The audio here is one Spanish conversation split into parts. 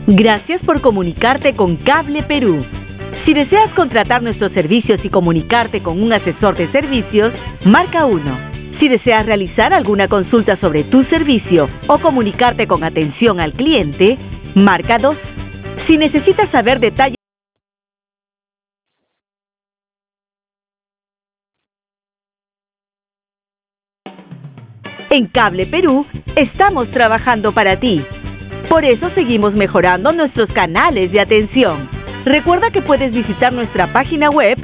Gracias por comunicarte con Cable Perú. Si deseas contratar nuestros servicios y comunicarte con un asesor de servicios, marca 1. Si deseas realizar alguna consulta sobre tu servicio o comunicarte con atención al cliente, marca 2. Si necesitas saber detalles en Cable Perú, estamos trabajando para ti. Por eso seguimos mejorando nuestros canales de atención. Recuerda que puedes visitar nuestra página web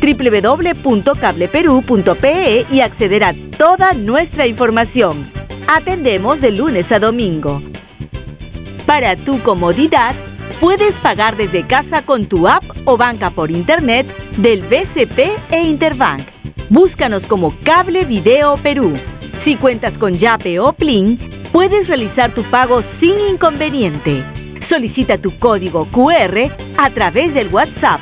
www.cableperú.pe y acceder a toda nuestra información. Atendemos de lunes a domingo. Para tu comodidad, puedes pagar desde casa con tu app o banca por internet del BCP e Interbank. Búscanos como Cable Video Perú. Si cuentas con Yape o Plin, puedes realizar tu pago sin inconveniente. Solicita tu código QR a través del WhatsApp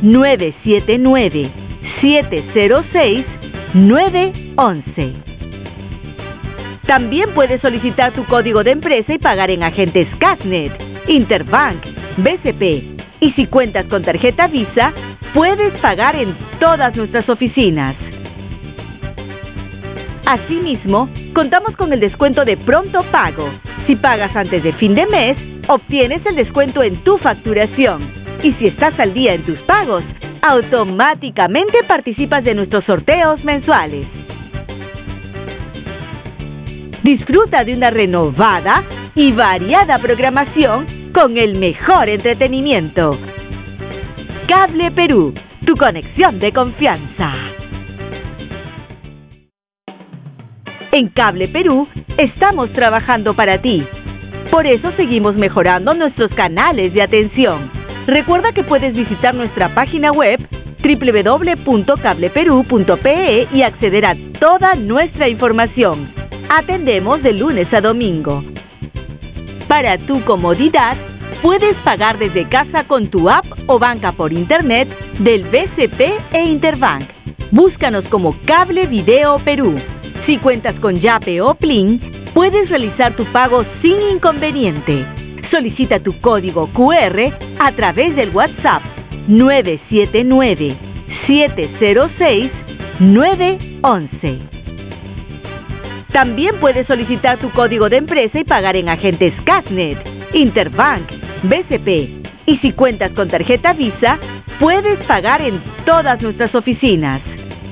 979-706-911. También puedes solicitar tu código de empresa y pagar en agentes Casnet, Interbank, BCP. Y si cuentas con tarjeta Visa, puedes pagar en todas nuestras oficinas. Asimismo, contamos con el descuento de pronto pago. Si pagas antes de fin de mes, obtienes el descuento en tu facturación. Y si estás al día en tus pagos, automáticamente participas de nuestros sorteos mensuales. Disfruta de una renovada y variada programación con el mejor entretenimiento. Cable Perú, tu conexión de confianza. En Cable Perú, estamos trabajando para ti. Por eso seguimos mejorando nuestros canales de atención. Recuerda que puedes visitar nuestra página web www.cableperú.pe y acceder a toda nuestra información. Atendemos de lunes a domingo. Para tu comodidad, puedes pagar desde casa con tu app o banca por internet del BCP e Interbank. Búscanos como Cable Video Perú. Si cuentas con Yape o Plin, puedes realizar tu pago sin inconveniente. Solicita tu código QR a través del WhatsApp 979-706-911. También puedes solicitar tu código de empresa y pagar en agentes Casnet, Interbank, BCP. Y si cuentas con tarjeta Visa, puedes pagar en todas nuestras oficinas.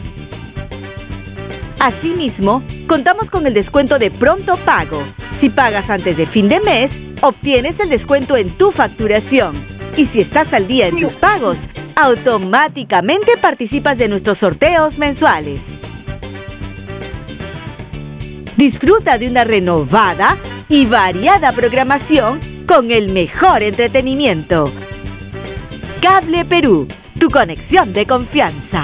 Asimismo, contamos con el descuento de pronto pago. Si pagas antes de fin de mes, obtienes el descuento en tu facturación. Y si estás al día en tus pagos, automáticamente participas de nuestros sorteos mensuales. Disfruta de una renovada y variada programación con el mejor entretenimiento. Cable Perú, tu conexión de confianza.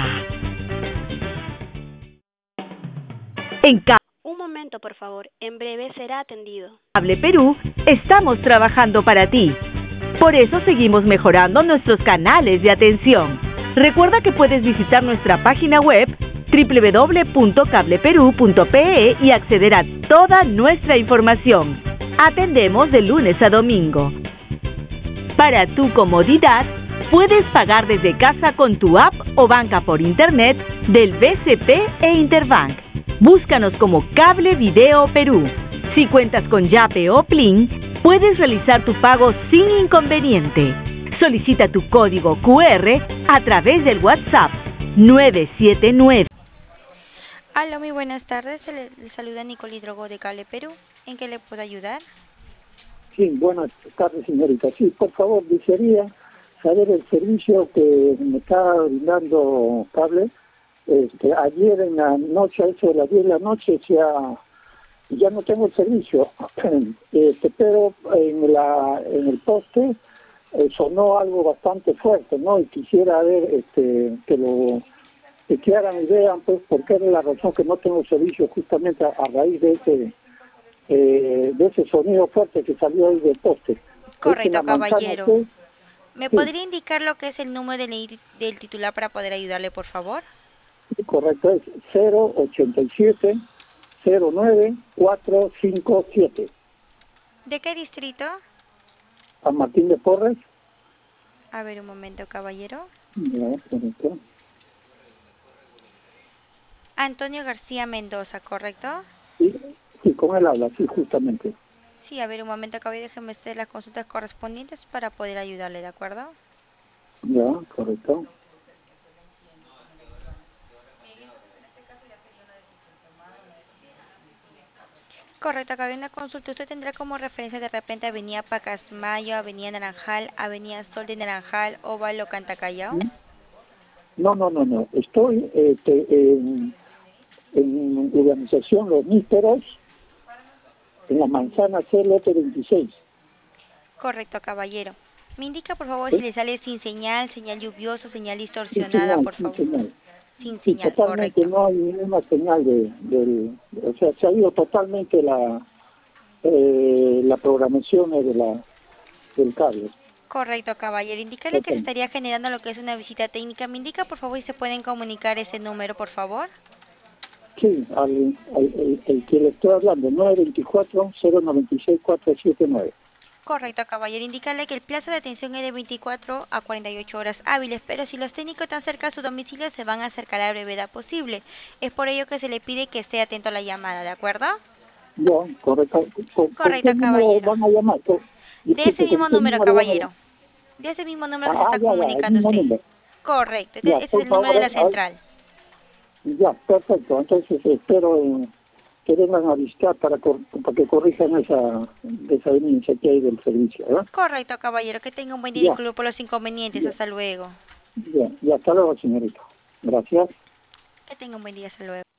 Un momento, por favor. En breve será atendido. Cable Perú, estamos trabajando para ti. Por eso seguimos mejorando nuestros canales de atención. Recuerda que puedes visitar nuestra página web www.cableperú.pe y acceder a toda nuestra información. Atendemos de lunes a domingo. Para tu comodidad, puedes pagar desde casa con tu app o banca por internet del BCP e Interbank. Búscanos como Cable Video Perú. Si cuentas con Yape o Plin, puedes realizar tu pago sin inconveniente. Solicita tu código QR a través del WhatsApp 979. Hola, muy buenas tardes. Le saluda Nicole Drogo de Cable Perú. ¿En qué le puedo ayudar? Sí, buenas tardes, señorita. Sí, por favor, desearía saber el servicio que me está brindando Cable. Ayer en la noche, a eso de las 10 de la noche, ya no tengo el servicio, pero en el poste sonó algo bastante fuerte, ¿no? Y quisiera ver que hagan y vean, pues, por qué es la razón que no tengo servicio, justamente a raíz de ese sonido fuerte que salió ahí del poste. Correcto, caballero. Manzana, ¿Me sí. podría indicar lo que es el número del titular para poder ayudarle, por favor? Sí, correcto, es 087-09457. ¿De qué distrito? San Martín de Porres. A ver, un momento, caballero. Ya, correcto. Antonio García Mendoza, ¿correcto? Sí, sí, con él habla, sí, justamente. Sí, a ver, un momento, caballero, déjeme hacer las consultas correspondientes para poder ayudarle, ¿de acuerdo? Ya, correcto. Correcto, acá hay una consulta. Usted tendrá como referencia de repente Avenida Pacasmayo, Avenida Naranjal, Avenida Sol de Naranjal, Óvalo, Cantacallao. No. Estoy en urbanización Los Nísteros, en la manzana C, lote 26. Correcto, caballero. Me indica, por favor, si ¿Sí? le sale sin señal, señal lluviosa, señal Sin distorsionada, señal, por sin favor. señal. Sin Sí, señal, totalmente, correcto. no hay ninguna señal o sea, se ha ido totalmente la programación del cable. Correcto, caballero. Indicarle que se Total. estaría generando lo que es una visita técnica. Me indica, por favor, si se pueden comunicar ese número, por favor. Sí, el que le estoy hablando, 924-096-479. Correcto, caballero. Indicarle que el plazo de atención es de 24 a 48 horas hábiles, pero si los técnicos están cerca de su domicilio, se van a acercar a la brevedad posible. Es por ello que se le pide que esté atento a la llamada, ¿de acuerdo? Ya, correcto. ¿Con qué Correcto, número caballero. van a llamar? De ese Disculpe, ¿con mismo qué número, número van a llamar? caballero. De ese mismo número que se está Ya, el comunicando mismo usted. número. Correcto. Ya, Ese es por el número de favor, la central. ya, perfecto. Entonces espero que vengan a visitar para que corrijan esa denuncia que hay del servicio, ¿verdad? Correcto, caballero. Que tenga un buen día y Ya, disculpe por los inconvenientes. ya, Hasta luego. ya. Y hasta luego, señorita. Gracias. Que tenga un buen día. Hasta luego.